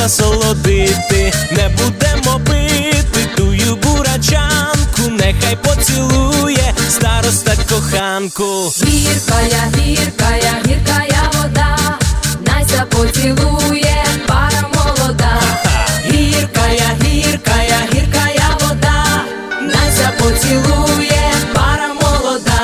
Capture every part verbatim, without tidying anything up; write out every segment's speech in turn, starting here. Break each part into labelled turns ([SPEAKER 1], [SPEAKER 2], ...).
[SPEAKER 1] насолодити. Не будемо бити тую бурачанку, нехай поцілує староста коханку.
[SPEAKER 2] Гіркая, гіркая, гіркая вода, найся поцілує пара молода. Гіркая, гіркая, гіркая вода, найся поцілує пара молода.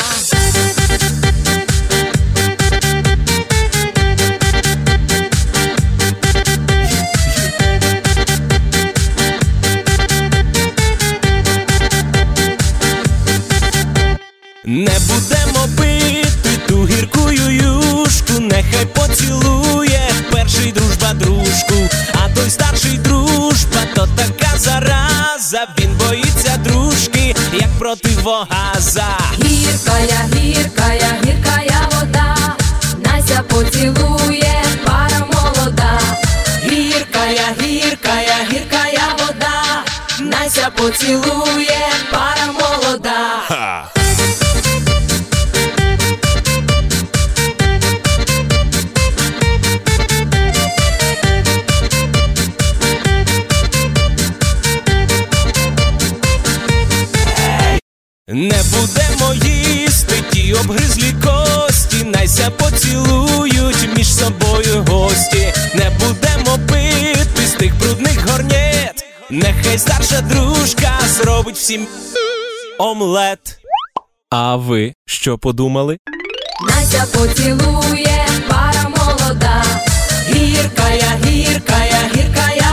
[SPEAKER 1] Не будемо бити ту гіркую юшку, нехай поцілує перший дружба дружку. А той старший дружба, то така зараза, він боїться дружки, як противогаза.
[SPEAKER 2] Гіркая, гіркая, гіркая вода, найся поцілує пара молода. Гіркая, гіркая, гіркая вода, найся поцілує пара молода.
[SPEAKER 1] Не будемо їсти ті обгризлі кості, найся поцілують між собою гості. Не будемо пити з тих брудних горнєт, нехай старша дружка зробить всім омлет. А ви що подумали?
[SPEAKER 2] Найся поцілує пара молода. Гіркая, гіркая, гіркая